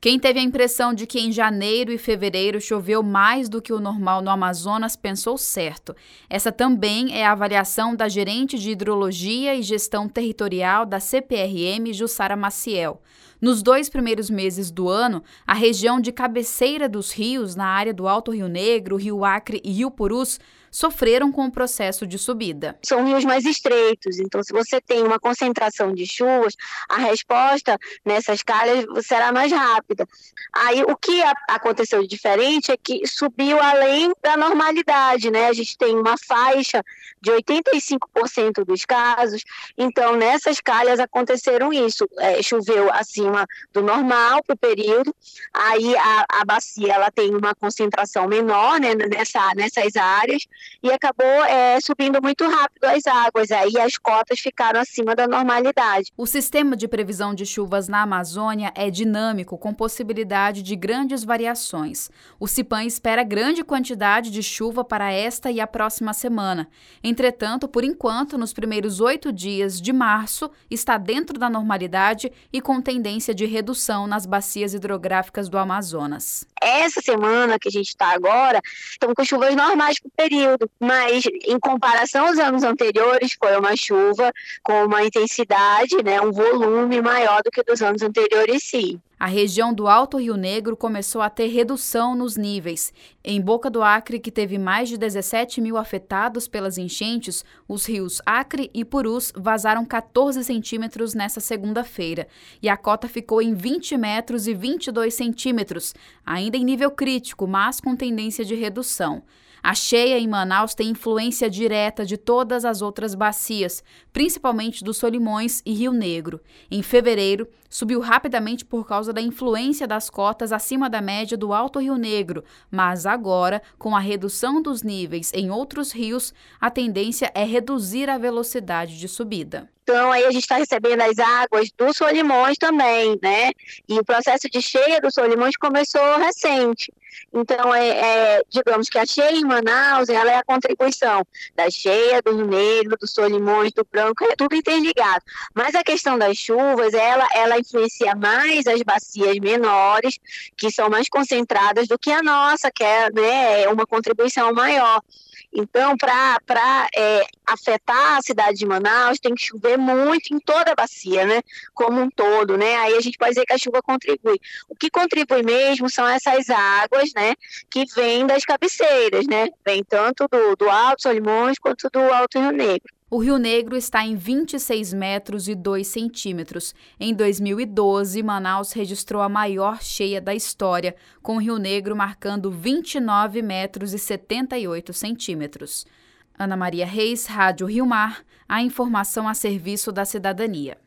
Quem teve a impressão de que em janeiro e fevereiro choveu mais do que o normal no Amazonas pensou certo. Essa também é a avaliação da gerente de Hidrologia e Gestão Territorial da CPRM, Jussara Maciel. Nos 2 primeiros meses do ano, a região de cabeceira dos rios, na área do Alto Rio Negro, Rio Acre e Rio Purus, sofreram com o processo de subida. São rios mais estreitos, então se você tem uma concentração de chuvas, a resposta nessas calhas será mais rápida. Aí o que aconteceu de diferente é que subiu além da normalidade, né? A gente tem uma faixa de 85% dos casos, então nessas calhas aconteceram isso, choveu acima do normal para o período, aí a bacia ela tem uma concentração menor, né, nessas áreas, e acabou subindo muito rápido as águas, aí as cotas ficaram acima da normalidade. O sistema de previsão de chuvas na Amazônia é dinâmico, com possibilidade de grandes variações. O CIPAM espera grande quantidade de chuva para esta e a próxima semana. Entretanto, por enquanto, nos primeiros 8 dias de março, está dentro da normalidade e com tendência de redução nas bacias hidrográficas do Amazonas. Essa semana que a gente está agora, estão com chuvas normais para o período, mas em comparação aos anos anteriores, foi uma chuva com uma intensidade, né, um volume maior do que dos anos anteriores, sim. A região do Alto Rio Negro começou a ter redução nos níveis. Em Boca do Acre, que teve mais de 17 mil afetados pelas enchentes, os rios Acre e Purus vazaram 14 centímetros nessa segunda-feira. E a cota ficou em 20 metros e 22 centímetros, ainda em nível crítico, mas com tendência de redução. A cheia em Manaus tem influência direta de todas as outras bacias, principalmente dos Solimões e Rio Negro. Em fevereiro, subiu rapidamente por causa da influência das cotas acima da média do Alto Rio Negro, mas agora, com a redução dos níveis em outros rios, a tendência é reduzir a velocidade de subida. Então, aí a gente está recebendo as águas dos Solimões também, né? E o processo de cheia dos Solimões começou recente. Então, digamos que a cheia em Manaus, ela é a contribuição da cheia, do Rio Negro, do Solimões, do Branco, é tudo interligado. Mas a questão das chuvas, ela influencia mais as bacias menores, que são mais concentradas do que a nossa, que é, né, uma contribuição maior. Então, para afetar a cidade de Manaus, tem que chover muito em toda a bacia, né? Como um todo, né? Aí a gente pode dizer que a chuva contribui. O que contribui mesmo são essas águas, né? Que vêm das cabeceiras, né? Vem tanto do Alto Solimões quanto do Alto Rio Negro. O Rio Negro está em 26 metros e 2 centímetros. Em 2012, Manaus registrou a maior cheia da história, com o Rio Negro marcando 29 metros e 78 centímetros. Ana Maria Reis, Rádio Rio Mar, a informação a serviço da cidadania.